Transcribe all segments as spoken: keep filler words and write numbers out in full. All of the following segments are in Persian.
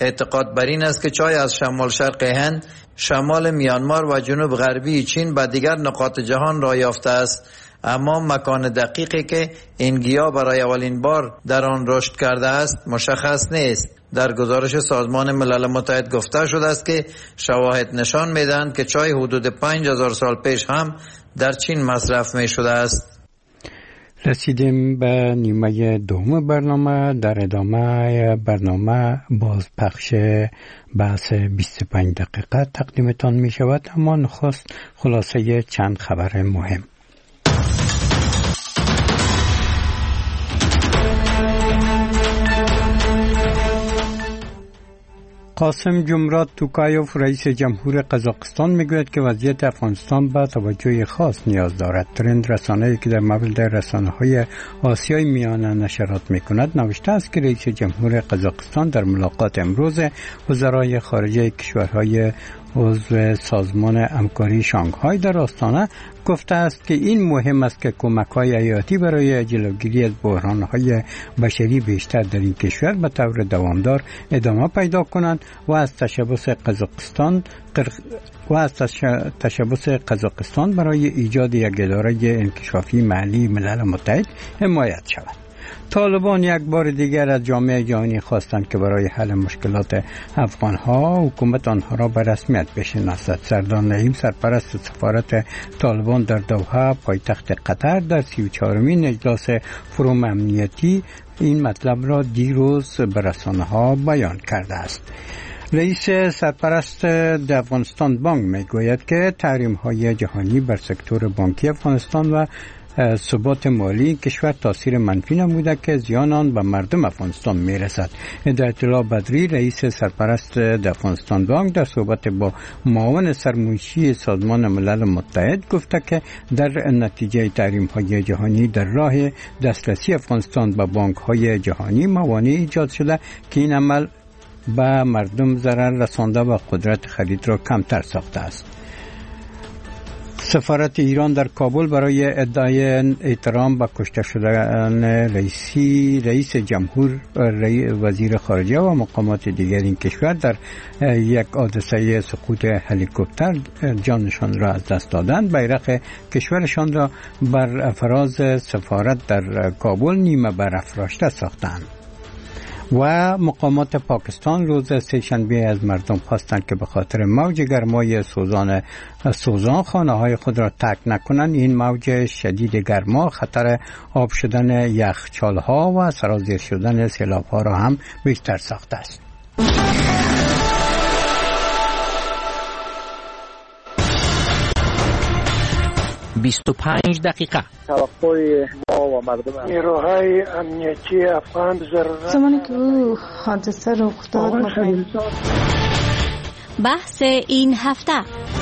اعتقاد بر این است که چای از شمال شرق هند، شمال میانمار و جنوب غربی چین و دیگر نقاط جهان را یافته است، اما مکان دقیقی که این گیاه برای اولین بار در آن رشد کرده است مشخص نیست. در گزارش سازمان ملل متحد گفته شده است که شواهد نشان می‌دهند که چای حدود پنج هزار سال پیش هم در چین مصرف می‌شده است. رسیدیم به نیمه دوم برنامه. در ادامه برنامه باز پخش بحث بیست و پنج دقیقه تقدیمتان می شود، اما نخست خلاصه چند خبر مهم. قاسم جمرات توکایوف رئیس جمهور قزاقستان میگوید که وضعیت افغانستان به توجه خاص نیاز دارد. ترند رسانه‌ای که در مورد رسانه‌های آسیای میانه نشرات میکند نوشته است که رئیس جمهور قزاقستان در ملاقات امروز وزرای خارجه کشورهای عضو سازمان همکاری شانگهای در آستانه گفته است که این مهم است که کمک‌های حیاتی برای جلوگیری از بحران‌های بشری بیشتر در این کشور به طور دوامدار ادامه پیدا کنند و از تشبث قزاقستان و از تشبث قزاقستان برای ایجاد یک اداره انکشافی محلی ملل متحد حمایت شود. طالبان یک بار دیگر از جامعه جهانی خواستند که برای حل مشکلات افغانها حکومت آنها را به رسمیت بشناسد. سردار نعیم سرپرست سفارت طالبان در دوحه پایتخت قطر در سی و چهارمین اجلاس فروم امنیتی این مطلب را دیروز به رسانه‌ها بیان کرده است. رئیس سرپرست افغانستان بانک میگوید که تحریم‌های جهانی بر سکتور بانکی افغانستان و ثبات مالی کشور تاثیر منفی نموده که زیان آن به مردم افغانستان میرسد. در اطلاع بدری رئیس سرپرست افغانستان بانک در صحبت با معاون سرمایه‌ای سازمان ملل متحد گفته که در نتیجه تحریم‌های جهانی در راه دسترسی افغانستان به بانک‌های جهانی موانعی ایجاد شده که این عمل به مردم ضرر رسانده و قدرت خرید را کمتر ساخته است. سفارت ایران در کابل برای ادعای احترام به کشته شدن رئیسی رئیس جمهور وزیر خارجه و مقامات دیگر این کشور در یک حادثه سقوط هلیکوپتر جانشان را از دست دادند. بیرق کشورشان را بر فراز سفارت در کابل نیمه برافراشته ساختند. و مقامات پاکستان روز سه‌شنبه از مردم خواستند که به خاطر موج گرمای سوزان سوزان خانه های خود را ترک نکنند. این موج شدید گرما خطر آب شدن یخچال ها و سرازیر شدن سیلاب ها را هم بیشتر ساخته است. بیست و پنج دقیقه توقع ما و مردم نیروهای امنیتی افغان ضرورت زمانی که او حادثه رخ داد بحث این هفته.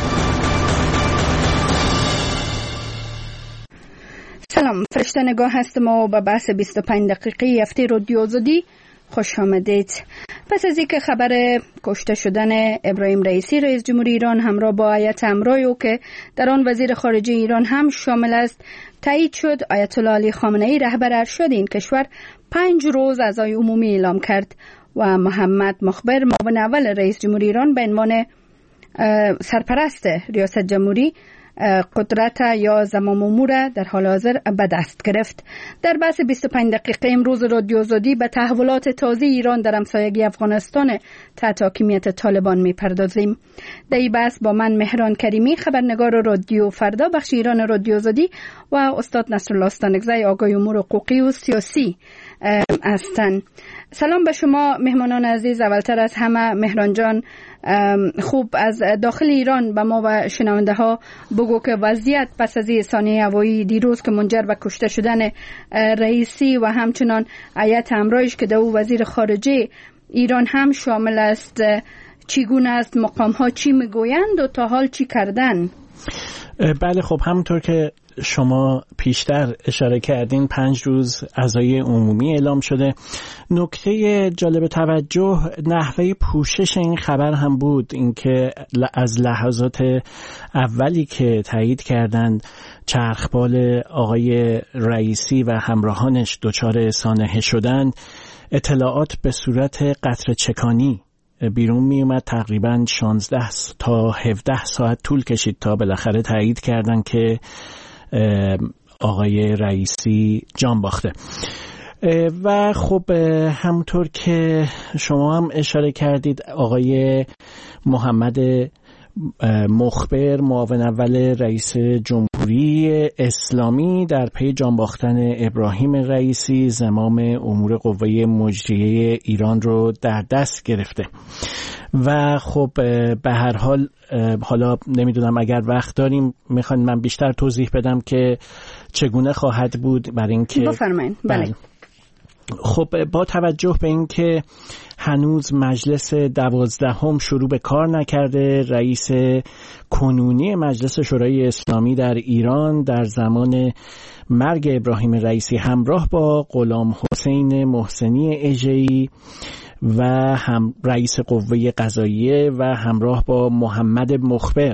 سلام، فرشته نگاه هستم و به بحث بیست و پنج دقیقه هفته رادیو آزادی خوش آمدید. پس از اینکه خبر کشته شدن ابراهیم رئیسی رئیس جمهوری ایران همراه با هیئت همراهی او که در آن وزیر خارجه ایران هم شامل است تایید شد، آیت الله علی خامنه ای رهبر ارشد این کشور پنج روز عزای عمومی اعلام کرد و محمد مخبر معاون اول رئیس جمهوری ایران به عنوان سرپرست ریاست جمهوری قدرت یا زمام امور در حال حاضر به دست گرفت. در بحث بیست و پنج دقیقه امروز رادیو آزادی به تحولات تازه ایران در همسایگی افغانستان تحت حاکمیت طالبان میپردازیم. در این بحث با من مهران کریمی، خبرنگار رادیو فردا بخش ایران رادیو آزادی و استاد نصرالله استانکزی آگاه امور حقوقی و سیاسی هستند. سلام به شما مهمانان عزیز. اولتر از همه مهران جان، خوب از داخل ایران به ما و شنونده ها بگو که وضعیت پس از رسانه هوایی دیروز که منجر به کشته شدن رئیسی و همچنان هیئت همراهش که دو وزیر خارجه ایران هم شامل است چگونه است؟ مقام ها چی میگویند و تا حال چی کردن؟ بله، خب همونطور که شما پیشتر اشاره کردین پنج روز عزای عمومی اعلام شده. نکته جالب توجه نحوه پوشش این خبر هم بود، اینکه از لحظات اولی که تایید کردند چرخبال آقای رئیسی و همراهانش دچار سانحه شدند، اطلاعات به صورت قطره چکانی بیرون می اومد. تقریبا شانزده تا هفده ساعت طول کشید تا بالاخره تایید کردن که آقای رئیسی جان باخته. و خب همونطور که شما هم اشاره کردید، آقای محمد مخبر معاون اول رئیس جمهوری اسلامی در پی جان باختن ابراهیم رئیسی زمام امور قوه مجریه ایران رو در دست گرفته و خب به هر حال حالا نمیدونم اگر وقت داریم میخوان من بیشتر توضیح بدم که چگونه خواهد بود برای اینکه بفرمایید. بله. خب با توجه به اینکه هنوز مجلس دوازدهم شروع به کار نکرده، رئیس کنونی مجلس شورای اسلامی در ایران در زمان مرگ ابراهیم رئیسی همراه با غلام حسین محسنی اژه‌ای و هم رئیس قوه قضاییه و همراه با محمد مخبر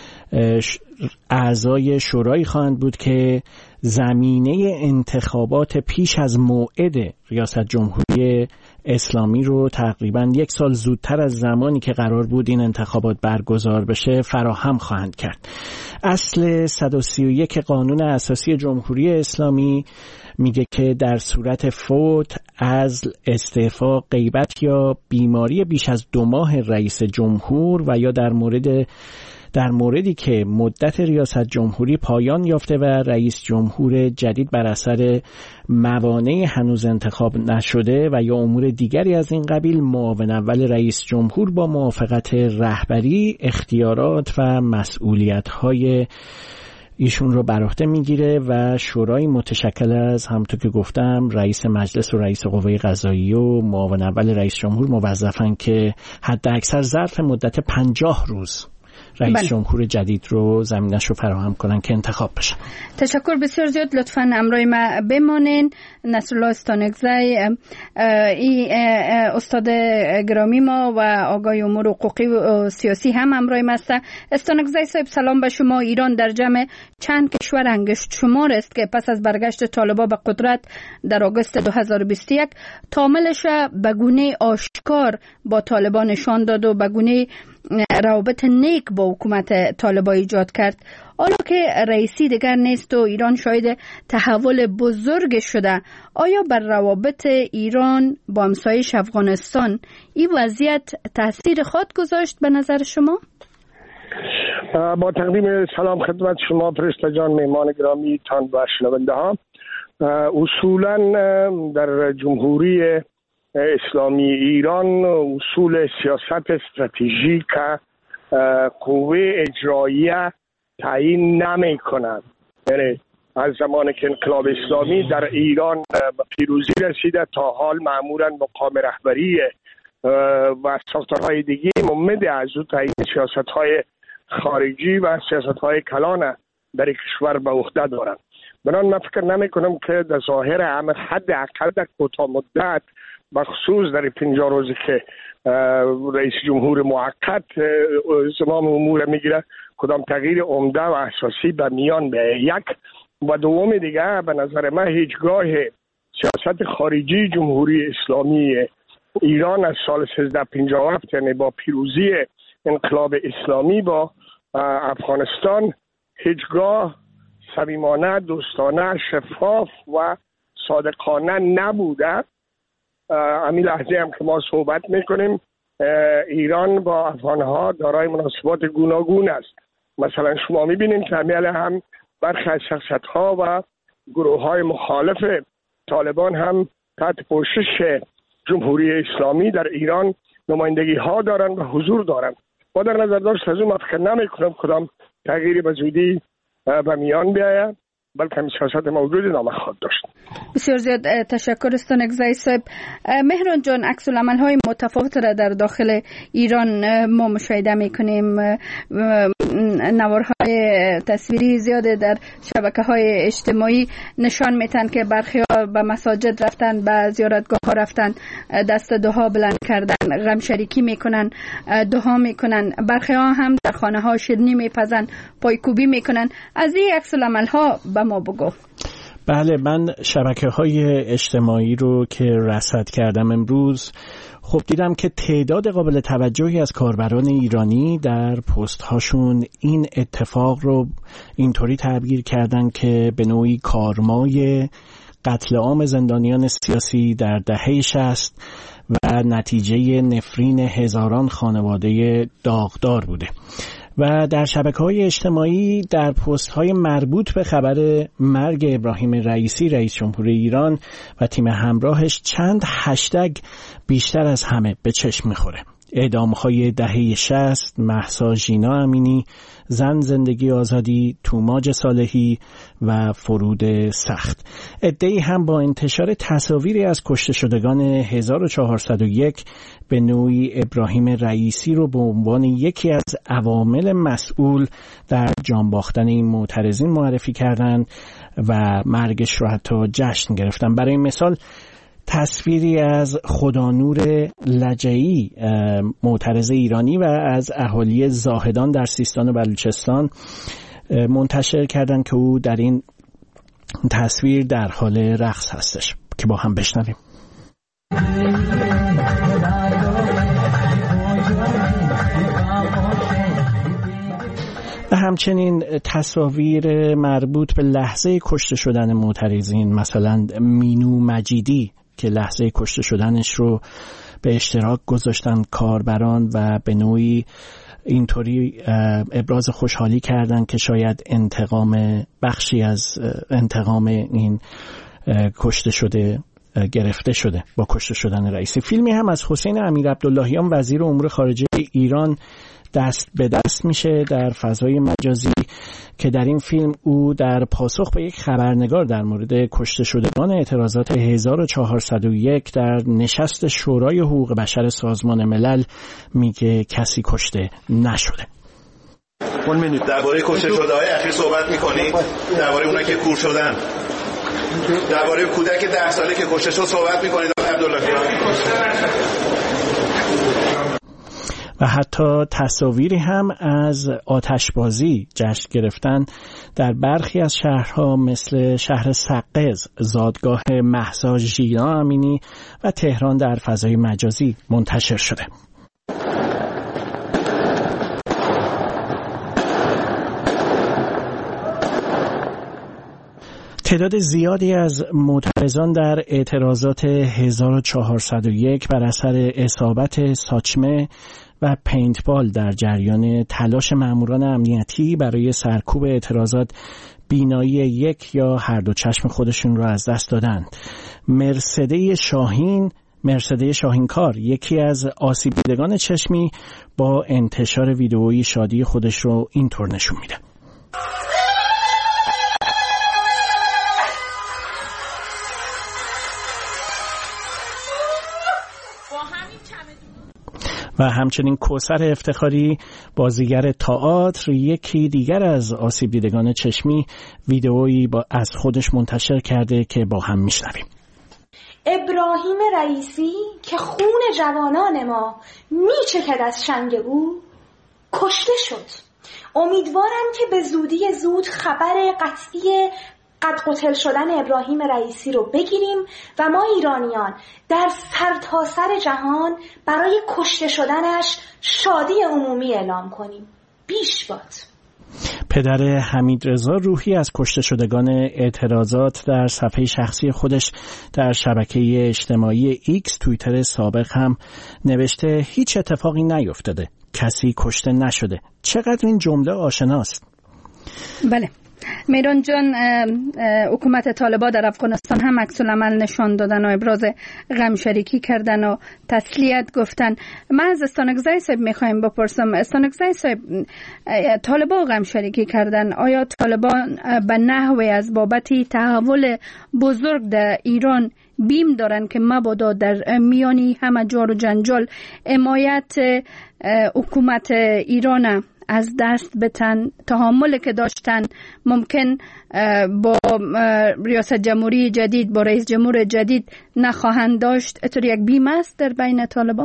اعضای شورایی خواهند بود که زمینه انتخابات پیش از موعد ریاست جمهوری اسلامی رو تقریبا یک سال زودتر از زمانی که قرار بود این انتخابات برگزار بشه فراهم خواهند کرد. اصل صد و سی و یک قانون اساسی جمهوری اسلامی میگه که در صورت فوت، عزل، استعفا، غیبت یا بیماری بیش از دو ماه رئیس جمهور و یا در مورد در موردی که مدت ریاست جمهوری پایان یافته و رئیس جمهور جدید بر اثر موانع هنوز انتخاب نشده و یا امور دیگری از این قبیل، معاون اول رئیس جمهور با موافقت رهبری اختیارات و مسئولیت‌های ایشون رو بر عهده میگیره و شورای متشکل از همونطور که گفتم رئیس مجلس و رئیس قوه قضاییه و معاون اول رئیس جمهور موظفن که حد اکثر ظرف مدت پنجاه روز رئیس بله. جمهور جدید رو زمینش رو فراهم کنن که انتخاب بشه. تشکر بسیار زیاد. لطفاً امروی ما بمانین. نصرالله استانکزی ای استاد گرامی ما و آقای امور حقوقی و سیاسی هم امروی ما است. استانکزی صاحب سلام به شما. ایران در جمع چند کشور انگشت شمار است که پس از برگشت طالبان به قدرت در آگوست دو هزار و بیست و یک تعاملش به گونه آشکار با طالبان نشان داد و به گونه روابط نیک با حکومت طالبان ایجاد کرد. حالا که رئیسی دیگر نیست و ایران شاهد تحول بزرگ شده، آیا بر روابط ایران با همسایش افغانستان این وضعیت تاثیر خود گذاشت به نظر شما؟ با تقدیم سلام خدمت شما فرشته جان، مهمان گرامی تان و شنونده ها. اصولا در جمهوری اسلامی ایران اصول سیاست استراتژیک قوه اجراییه تعیین نمی کنند. یعنی از زمانی که انقلاب اسلامی در ایران به پیروزی رسیده تا حال معمولا مقام رهبری و ساختارهای دیگه ممد از او تعیین سیاستهای خارجی و سیاستهای کلان در کشور به عهده دارند. بنان من فکر نمی کنم که در ظاهر امر حد اقل در کوتاه مدت بخصوص در پنجاه روزی که رئیس جمهور موقت زمام امور میگیره کدام تغییر عمده و اساسی به میان به یک و دوم دیگه به نظر من هیچگاه سیاست خارجی جمهوری اسلامی ایران از سال سیزده پنجاه و هفت یعنی با پیروزی انقلاب اسلامی با افغانستان هیچگاه صمیمانه، دوستانه، شفاف و صادقانه نبوده. همین لحظه هم که ما صحبت میکنیم ایران با افغانها دارای مناسبات گوناگون است. مثلا شما میبینید که همیل هم برخی از شخصیت ها و گروه های مخالف طالبان هم تحت پوشش جمهوری اسلامی در ایران نمایندگی ها دارند و حضور دارند. با در نظر داشت از اون فکر نمی کنم کدام تغییری به زودی به میان بیاید، بلکه همین سیاست موجود نامه خواهد داشت. بسیار زیاد تشکر استانکزی صاحب. مهران جان، عکس العمل های متفاوت را در داخل ایران ما مشاهده میکنیم. نوارهای تصویری زیاده در شبکه های اجتماعی نشان میتن که برخی ها به مساجد رفتن، به زیارتگاه ها رفتن، دست دعا بلند کردن، غم شریکی میکنن، دعا میکنن. برخی ها هم در خانه ها شیرینی میپزن، پایکوبی میکنن. از این عکس العمل ها به ما بگو. بله، من شبکه های اجتماعی رو که رصد کردم امروز خب دیدم که تعداد قابل توجهی از کاربران ایرانی در پست هاشون این اتفاق رو اینطوری تعبیر کردن که به نوعی کارمای قتل عام زندانیان سیاسی در دهه شصت و نتیجه نفرین هزاران خانواده داغدار بوده. و در شبکه‌های اجتماعی در پست‌های مربوط به خبر مرگ ابراهیم رئیسی رئیس جمهور ایران و تیم همراهش چند هشتگ بیشتر از همه به چشم می‌خوره: اعدام‌های دهه شصت، مهسا ژینا امینی، زن زندگی آزادی، توماج صالحی و فرود سخت. عده‌ای هم با انتشار تصاویری از کشته شدگان هزار و چهارصد و یک به نوعی ابراهیم رئیسی رو به عنوان یکی از عوامل مسئول در جان باختن این معترضین معرفی کردند و مرگش رو حتی جشن گرفتن. برای مثال تصویری از خدانور لجعی، معترض ایرانی و از اهالی زاهدان در سیستان و بلوچستان منتشر کردند که او در این تصویر در حال رقص هستش که با هم بشنویم. و همچنین تصاویر مربوط به لحظه کشته شدن معترضین، مثلا مینو مجیدی که لحظه کشته شدنش رو به اشتراک گذاشتن کاربران و به نوعی اینطوری ابراز خوشحالی کردن که شاید انتقام بخشی از انتقام این کشته شده گرفته شده با کشته شدن رئیسی. فیلمی هم از حسین امیرعبداللهیان وزیر امور خارجه ایران دست به دست میشه در فضای مجازی که در این فیلم او در پاسخ به یک خبرنگار در مورد کشته شدگان اعتراضات هزار و چهارصد و یک در نشست شورای حقوق بشر سازمان ملل میگه کسی کشته نشده. درباره کشته شده‌های اخیر صحبت می‌کنید؟ درباره اونایی که کور شدن؟ درباره کودک ده ساله که کشته شد صحبت می‌کنید عبداللهیان؟ و حتی تصاویری هم از آتشبازی جشن گرفتن در برخی از شهرها مثل شهر سقز، زادگاه مهسا ژینا امینی و تهران در فضای مجازی منتشر شده. تعداد زیادی از معترضان در اعتراضات هزار و چهارصد و یک بر اثر اصابت ساچمه و پینتبال در جریان تلاش ماموران امنیتی برای سرکوب اعتراضات بینایی یک یا هر دو چشم خودشون را از دست دادند. مرسده شاهین مرسده شاهینکار یکی از آسیب دیدگان چشمی با انتشار ویدئویی شادی خودش رو اینطور نشون میده. و همچنین کوثر افتخاری بازیگر تئاتر یکی دیگر از آسیب دیدگان چشمی ویدئویی با از خودش منتشر کرده که با هم میشنویم. ابراهیم رئیسی که خون جوانان ما میچکد از شنگ او کشته شد. امیدوارم که به زودی زود خبر قطعی قد قتل شدن ابراهیم رئیسی رو بگیریم و ما ایرانیان در سرتاسر جهان برای کشته شدنش شادی عمومی اعلام کنیم. بیش باد. پدر حمیدرضا روحی از کشته شدگان اعتراضات در صفحه شخصی خودش در شبکه اجتماعی ایکس توییتر سابق هم نوشته هیچ اتفاقی نیفتاده، کسی کشته نشده. چقدر این جمله آشناست. بله میران جان، حکومت طالبان در افغانستان هم عکس العمل نشان دادن و ابراز غم شریکی کردن و تسلیت گفتن. من از استانکزی صاحب میخوایم بپرسم، استانکزی صاحب طالبان غم شریکی کردن، آیا طالبان به نحوی از بابت تحول بزرگ در ایران بیم دارن که مبادا در میانی همه جار و جنجال حمایت حکومت ایران از دست بتن؟ تحملی که داشتن ممکن با ریاست جمهوری جدید، با رئیس جمهور جدید نخواهند داشت. اتر یک بیم است در بین طالبان؟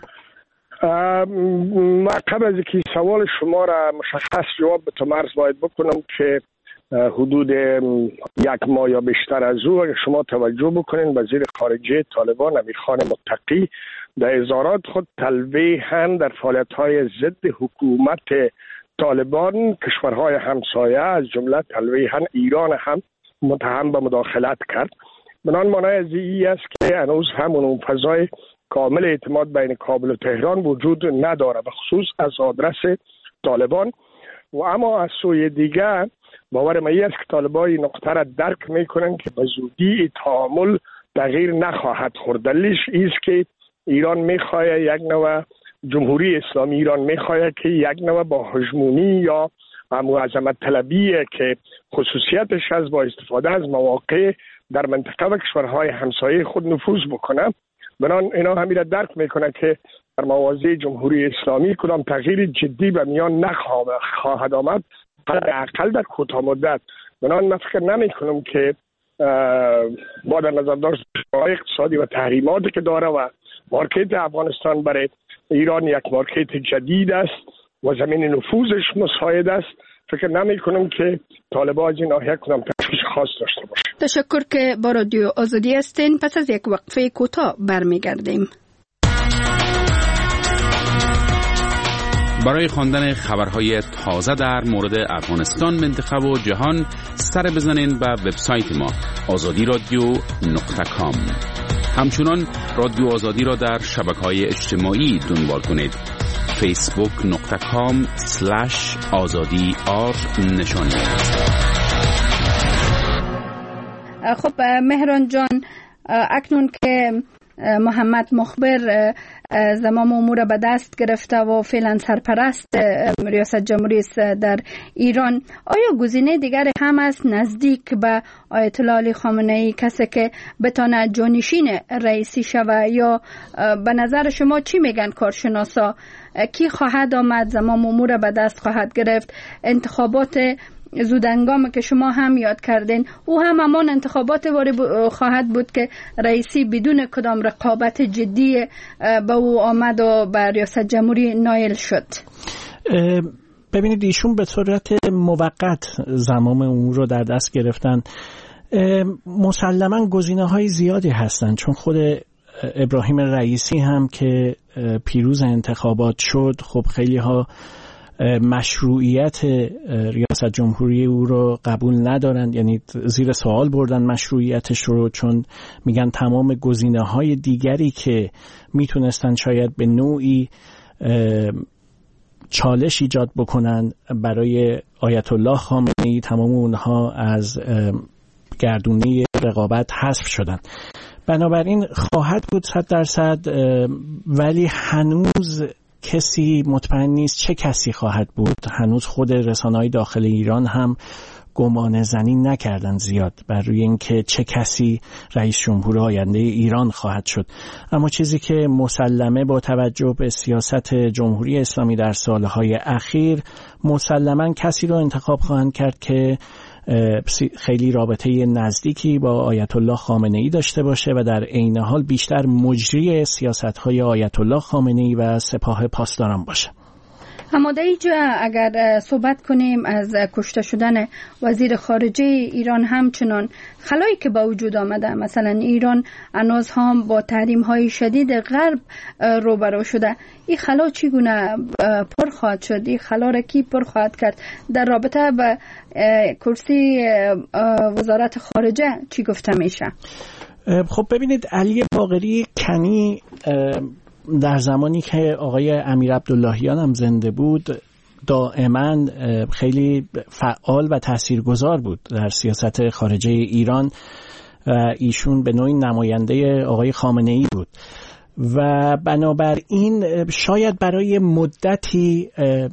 من قبل از که سوال شما را مشخص جواب به تو مرز باید بکنم که حدود یک ماه یا بیشتر از او اگر شما توجه بکنین وزیر خارجه طالبان امیرخان متقی در اظهارات خود تلویحاً در فعالیت‌های ضد حکومت طالبان کشورهای همسایه از جمله تلویحاً ایران هم متهم به مداخلت کرد. بنان معنای از این است که هنوز همون فضای کامل اعتماد بین کابل و تهران وجود نداره، به خصوص از آدرس طالبان. و اما از سوی دیگر باور من است که طالبان این نقطه را درک میکنن که به زودی تعامل تغییر نخواهد خورد. دلیلش است که ایران میخواد یک نوع جمهوری اسلامی ایران میخواد که یک نوع با هژمونی یا معظمت طلبی که خصوصیتش از با استفاده از مواقع در منطقه و کشورهای همسایه خود نفوذ بکنه. بنان اینا همین را درک میکنه که در مواضع جمهوری اسلامی کدام تغییر جدی به میان نخواهد آمد، حداقل در کوتاه مدت. بنان من فکر نمی کنم که با در نظر داشت اقتصادی و تحریماتی که داره و مارکت افغانستان برای ایران یک مارکت جدید است و زمین نفوذش مساعد است، فکر نمی کنم که طالبان از این ناحیه کدام تشویش خاص داشته باشه. تشکر که با رادیو آزادی هستین. پس از یک وقفه کوتاه برمیگردیم. برای خواندن خبرهای تازه در مورد افغانستان، منطقه و جهان سر بزنین به وبسایت ما آزادی رادیو نقطه کام. همچنان رادیو آزادی را در شبکه‌های اجتماعی دنبال کنید. فیسبوک نقطه کام سلش آزادی آر نشانی. خب مهران جان، اکنون که محمد مخبر زمام امور به دست گرفته و فعلا سرپرست ریاست جمهوری است در ایران، آیا گزینه دیگر هم است نزدیک به آیت الله علی خامنه ای، کسی که بتونه جانشین رئیسی شوه؟ یا به نظر شما چی میگن کارشناسا؟ کی خواهد آمد، زمام امور به دست خواهد گرفت؟ انتخابات زودهنگام که شما هم یاد کردین، او هم همان انتخابات واری خواهد بود که رئیسی بدون کدام رقابت جدی به او آمد و به ریاست جمهوری نایل شد. ببینید ایشون به صورت موقت زمام امور رو در دست گرفتن. مسلما گزینه‌های زیادی هستند، چون خود ابراهیم رئیسی هم که پیروز انتخابات شد، خب خیلی ها مشروعیت ریاست جمهوری او رو قبول ندارند، یعنی زیر سوال بردن مشروعیتش رو، چون میگن تمام گزینه‌های دیگری که میتونستن شاید به نوعی چالش ایجاد بکنن برای آیت الله خامنه‌ای، تمام اونها از گردونه رقابت حذف شدن. بنابراین خواهد بود صد درصد، ولی هنوز کسی مطمئن نیست چه کسی خواهد بود. هنوز خود رسانه‌های داخل ایران هم گمان زنی نکردن زیاد بر روی اینکه چه کسی رئیس جمهور آینده ایران خواهد شد. اما چیزی که مسلمه با توجه به سیاست جمهوری اسلامی در سالهای اخیر، مسلما کسی رو انتخاب خواهند کرد که خیلی رابطه نزدیکی با آیت الله خامنه ای داشته باشه و در عین حال بیشتر مجری سیاست‌های آیت الله خامنه ای و سپاه پاسداران باشه. اما در اینجا اگر صحبت کنیم از کشته شدن وزیر خارجه ایران، همچنان خلایی که با وجود آمده، مثلا ایران هنوز هم با تحریم های شدید غرب روبرو شده، این خلا چگونه پر خواهد شد؟ این خلا را کی پر خواهد کرد؟ در رابطه با کرسی وزارت خارجه چی گفته میشه؟ خب ببینید، علی باقری کنی در زمانی که آقای امیر عبداللهیان هم زنده بود دائما خیلی فعال و تاثیرگذار بود در سیاست خارجه ایران و ایشون به نوعی نماینده آقای خامنه ای بود و بنابراین شاید برای مدتی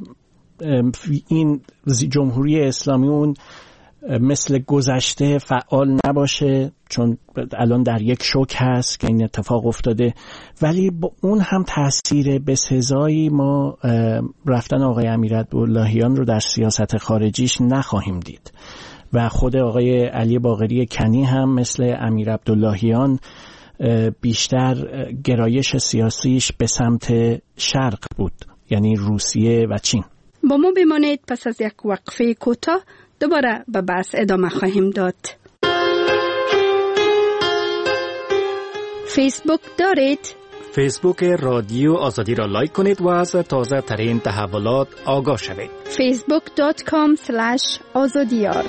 این جمهوری اسلامی اون مثل گذشته فعال نباشه، چون الان در یک شوک هست که این اتفاق افتاده، ولی با اون هم تأثیر بسزایی ما رفتن آقای امیرعبداللهیان رو در سیاست خارجیش نخواهیم دید و خود آقای علی باقری کنی هم مثل امیرعبداللهیان بیشتر گرایش سیاسیش به سمت شرق بود، یعنی روسیه و چین. با ما بمانید، پس از یک وقفه کوتاه دوباره به بحث ادامه خواهیم داد. فیسبوک دارید؟ فیسبوک رادیو آزادی را لایک کنید و از تازه ترین تحولات آگاه شوید. فیسبوک دات کام اسلش آزادیار.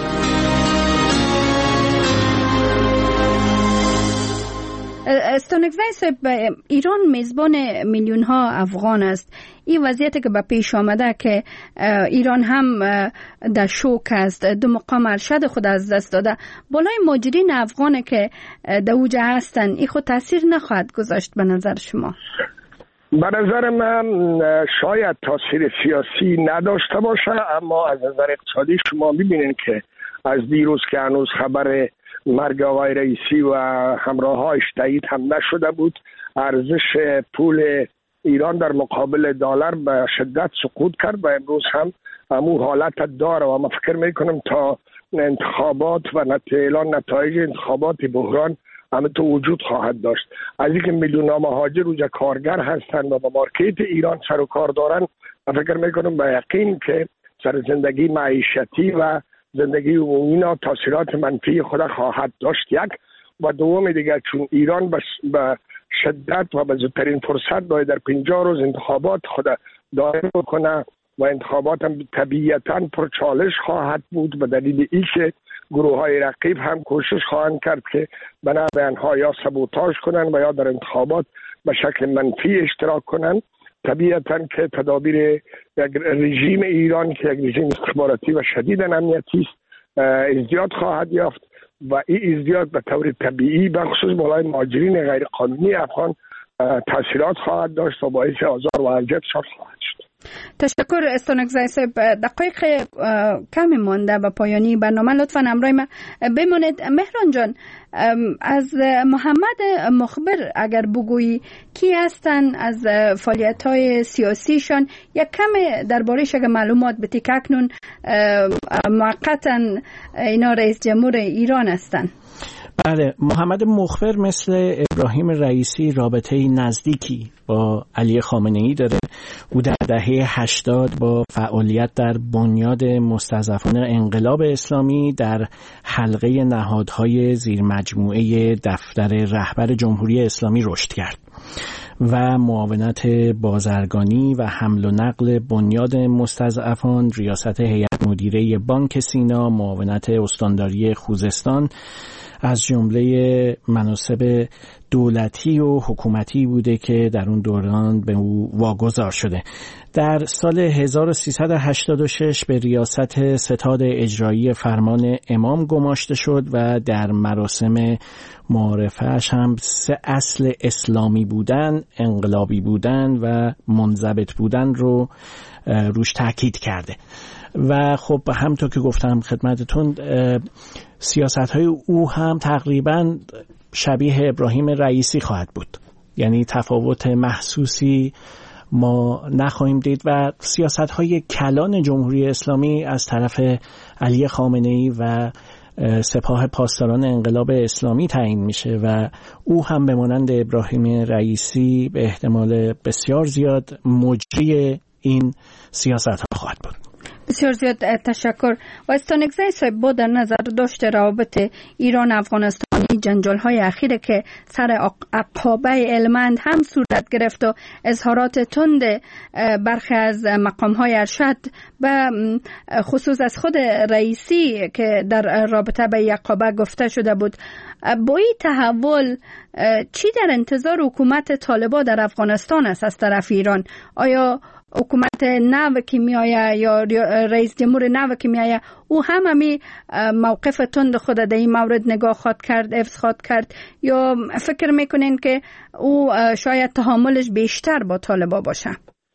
استانکزی صاحب، ایران میزبان میلیون ها افغان است. این وضعیتی که به پیش آمده که ایران هم در شوک است، دو مقام ارشد خود از دست داده، بالای مهاجرین افغان که در اوجه هستن، این خود تاثیر نخواهد گذاشت به نظر شما؟ به نظر من شاید تاثیر سیاسی نداشته باشه، اما از نظر اقتصادی شما میبینید که از دیروز که هنوز خبر مرگ آقای رئیسی و همراهایش تایید هم نشده بود، ارزش پول ایران در مقابل دلار به شدت سقوط کرد و امروز هم همون حالت داره و من فکر میکنم تا انتخابات و اعلان نتایج انتخابات بحران همه تو وجود خواهد داشت. از اینکه میلیون ها مهاجر اوجا کارگر هستند و با مارکت ایران سر و کار دارن، من فکر میکنم به یقین که سر زندگی معیشتی و زندگی عمومی نا تاثیرات منفی خود خواهد داشت. یک و دوم دیگر، چون ایران به شدت و به زودترین فرصت باید در پنجاه روز انتخابات خود دایر بکنه و انتخابات هم طبیعتاً پرچالش خواهد بود به دلیل اینکه گروه های رقیب هم کوشش خواهند کرد که بنا به آنها یا سابوتاژ کنند و یا در انتخابات به شکل منفی اشتراک کنند. طبیعتاً که تدابیر یک رژیم ایران که یک رژیم استخباراتی و شدید امنیتی است ازدیاد خواهد یافت و این ازدیاد به طور طبیعی به خصوص بالای مهاجرین غیر قانونی افغان تاثیرات خواهد داشت و باعث آزار و اذیتشان خواهد شد. تشکر استانکزی صاحب. دقایق کمی مانده به پایانی برنامه، لطفاً همراه ما بمانید. مهران جان، از محمد مخبر اگر بگویی کی هستن، از فعالیت‌های سیاسیشان یک کم درباره‌اش اگر معلومات بدی که اکنون موقتاً اینا رئیس جمهور ایران هستن. بله، محمد مخبر مثل ابراهیم رئیسی رابطه نزدیکی با علی خامنه‌ای داره. او در دهه هشتاد با فعالیت در بنیاد مستضعفان انقلاب اسلامی در حلقه نهادهای زیر مجموعه دفتر رهبر جمهوری اسلامی رشد کرد و معاونت بازرگانی و حمل و نقل بنیاد مستضعفان، ریاست هیئت مدیره بانک سینا، معاونت استانداری خوزستان از جمله مناصب دولتی و حکومتی بوده که در اون دوران به او واگذار شده. در سال هزار و سیصد و هشتاد و شش به ریاست ستاد اجرایی فرمان امام گماشته شد و در مراسم معارفه‌اش هم سه اصل اسلامی بودن، انقلابی بودن و منضبط بودن رو روش تاکید کرده. و خب همونطور که گفتم خدمتتون، سیاست‌های او هم تقریباً شبیه ابراهیم رئیسی خواهد بود، یعنی تفاوت محسوسی ما نخواهیم دید و سیاست‌های کلان جمهوری اسلامی از طرف علی خامنه‌ای و سپاه پاسداران انقلاب اسلامی تعیین میشه و او هم به مانند ابراهیم رئیسی به احتمال بسیار زیاد مجری این سیاست‌ها خواهد بود. بسیار زیاد تشکر. و استانکزی صاحب، با در نظر داشته روابط ایران افغانستانی، جنجال های اخیره که سر عقابه علمند هم صورت گرفت و اظهارات تند برخی از مقام های ارشد به خصوص از خود رئیسی که در رابطه به عقابه گفته شده بود، با این تحول چی در انتظار حکومت طالبان در افغانستان است از طرف ایران؟ آیا حکومت نو که میایه یا رئیس جمهور نو که میایه او هم همی موقف تند خود در این مورد نگاه خواد کرد، حفظ خواد کرد، یا فکر میکنین که او شاید تحملش بیشتر با طالبا باشه؟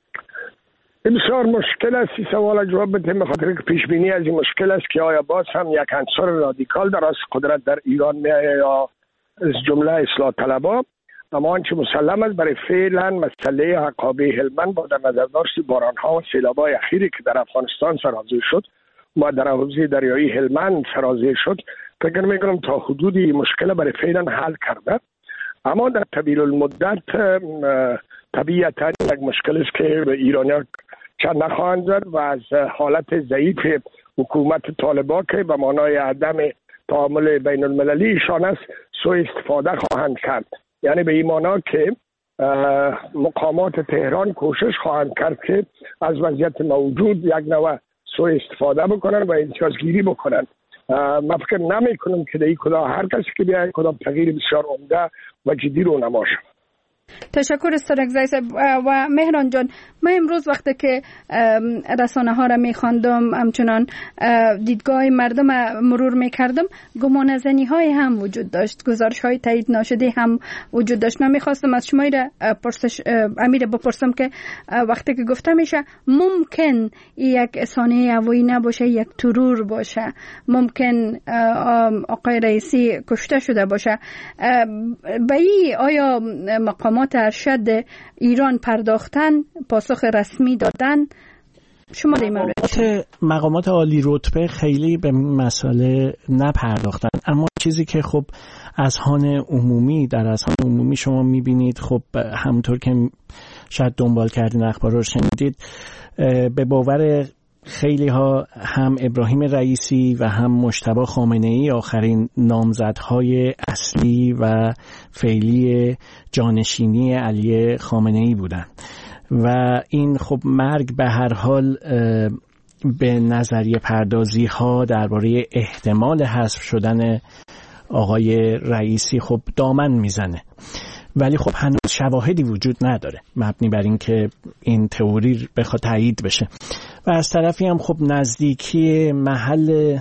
بسیار مشکل است این سوال جواب بدیم، بخاطر که پیش بینی از این مشکل است که آیا باز هم یک عنصر رادیکال در راست قدرت در ایران میایه یا از جمله اصلاح طلبا. اما آنچه مسلم است برای فعلا مسئله عقابه هلمند با در نظر داشت بارانها و سیلاب‌های اخیری که در افغانستان سرازیر شد و در حوزه دریایی هلمند سرازیر شد، فکر میکنم تا حدودی مشکل برای فعلا حل کرده. اما در طویل المدت طبیعتاً یک مشکل است که به ایرانیان چند نخواهند زد و از حالت ضعیف حکومت طالبان که به معنای عدم تعامل بین المللی ایشان است سوء استفاده خواهند کرد. یعنی به این معنا که مقامات تهران کوشش خواهند کرد که از وضعیت موجود یک نوع سوء استفاده بکنن و امتیازگیری بکنن. من فکر نمی کنم که در این کدام هر کسی که بیاید کدام تغییر بسیار عمده و جدی رو نماشه. تشکر استاد صاحب. و مهران جان، من امروز وقتی که رسانه ها را می خواندم، همچنان دیدگاه مردم مرور می کردم، گمان زنی های هم وجود داشت، گزارش های تایید ناشده هم وجود داشت. من می خواستم از شما را پرسش امیر بپرسم که وقتی که گفته میشه ممکن یک سانحه هوایی نباشه، یک ترور باشه، ممکن آقای رئیسی کشته شده باشه، به این آیا مقامات ارشد ایران پرداختن، پاسخ رسمی دادن؟ شما در این مورد مقامات عالی رتبه خیلی به مسئله نپرداختن، اما چیزی که خب اذهان عمومی در اذهان عمومی شما میبینید، خب همونطور که شاید دنبال کردین اخبار رو شنیدید، به باور خیلی ها هم ابراهیم رئیسی و هم مجتبی خامنه‌ای آخرین نامزدهای اصلی و فعلی جانشینی علی خامنه‌ای بودند و این خب مرگ به هر حال به نظریه پردازی ها درباره احتمال حذف شدن آقای رئیسی خب دامن میزنه، ولی خب هنوز شواهدی وجود نداره مبنی بر این که این تئوری بخواد تایید بشه. و از طرفی هم خب نزدیکی محل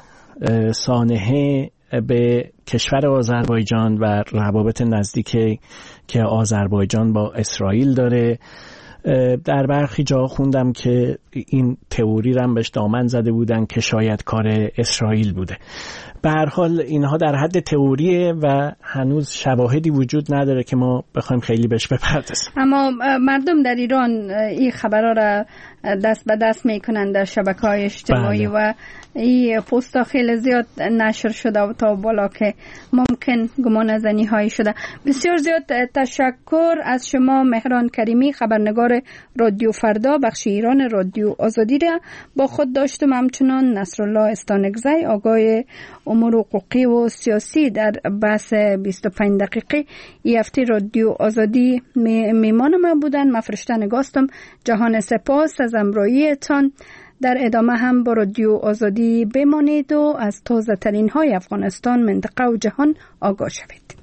سانحه به کشور آذربایجان و روابط نزدیکی که آذربایجان با اسرائیل داره، در برخی جا خوندم که این تئوری رو هم بهش دامن زده بودن که شاید کار اسرائیل بوده. به هر حال اینها در حد تئوریه و هنوز شواهدی وجود نداره که ما بخوایم خیلی بهش بپردازیم. اما مردم در ایران این خبرها را دست به دست میکنن در شبکه‌های اجتماعی. بله. و این پست‌ها خیلی زیاد نشر شده و تا بالا که ممکن گمان زنی هایی شده. بسیار زیاد تشکر از شما مهران کریمی، خبرنگار رادیو فردا بخش ایران رادیو آزادی را با خود داشتم. همچنان نصرالله استانگزی آگاه امور حقوقی و سیاسی در بحث بیست و پنج دقیقه ای هفته رادیو آزادی میمان ما بودن. من فرشته نگاستم. جهان سپاس از همراهیتان. در ادامه هم با رادیو آزادی بمانید و از تازه ترین های افغانستان، منطقه و جهان آگاه شوید.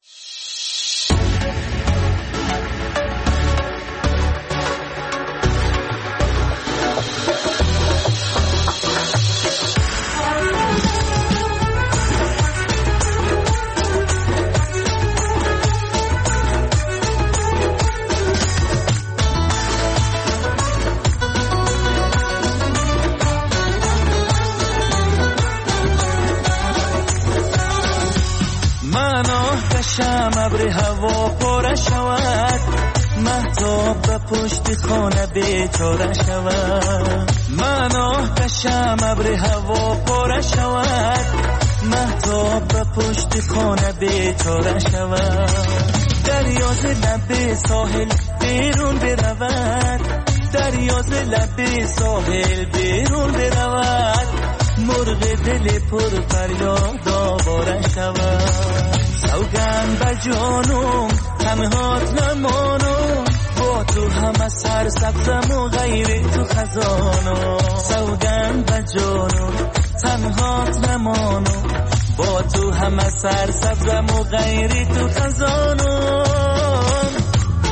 شم ابر هوا پاره شود، مهتاب به پشت خانه بیچاره شود. من آتشم ابر هوا پاره شود، مهتاب به پشت خانه بیچاره شود. دریا ز لب ساحل بیرون برود، دریا ز لب ساحل بیرون برود. مرغ دل پر فریاد آواره شود. سوگند بر جانم تنهات نمانم، با تو همه سر سبزم و غیر تو خزانم. سوگند بر جانم تنهات نمانم، با تو همه سر سبزم و غیر تو خزانم.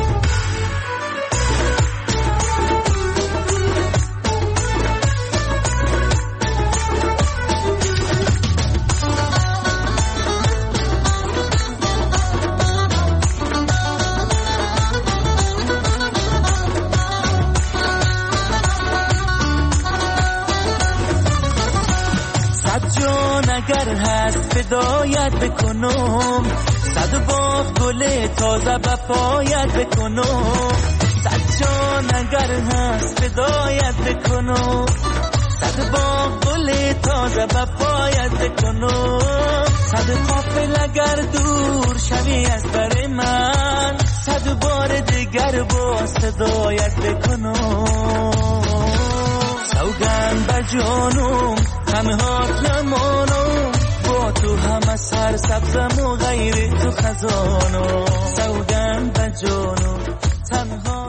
اگر هست فدایت بکنم، صد باغ گل تازه بپایت بکنم. صد جان اگر هست فدایت بکنم، صد باغ گل تازه بپایت بکنم. صد قافل اگر دور شوی از بر من، صد بار دیگر با صدایت بکنم. سوگند بر جانم تنهات نمانم، با تو هم همه سر سبزم و غیر تو خزانو سوگند و جانو تنها